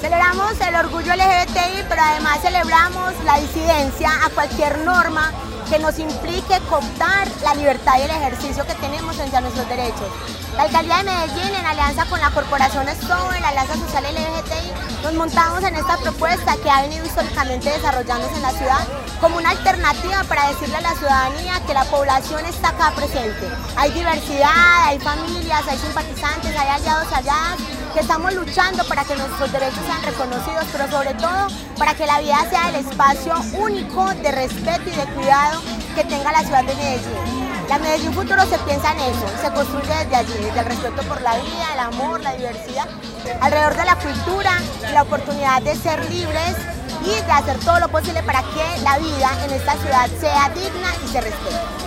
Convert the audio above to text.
Celebramos el orgullo LGBTI, pero además celebramos la disidencia a cualquier norma que nos implique cooptar la libertad y el ejercicio que tenemos frente a nuestros derechos. La Alcaldía de Medellín, en alianza con la Corporación Stover, la Alianza Social LGBTI, nos montamos en esta propuesta que ha venido históricamente desarrollándose en la ciudad como una alternativa para decirle a la ciudadanía que la población está acá presente. Hay diversidad, hay familias, hay simpatizantes, hay aliados, aliadas, que estamos luchando para que nuestros derechos sean reconocidos, pero sobre todo para que la vida sea el espacio único de respeto y de cuidado que tenga la ciudad de Medellín. La Medellín Futuro se piensa en eso, se construye desde allí, desde el respeto por la vida, el amor, la diversidad, alrededor de la cultura, la oportunidad de ser libres y de hacer todo lo posible para que la vida en esta ciudad sea digna y se respete.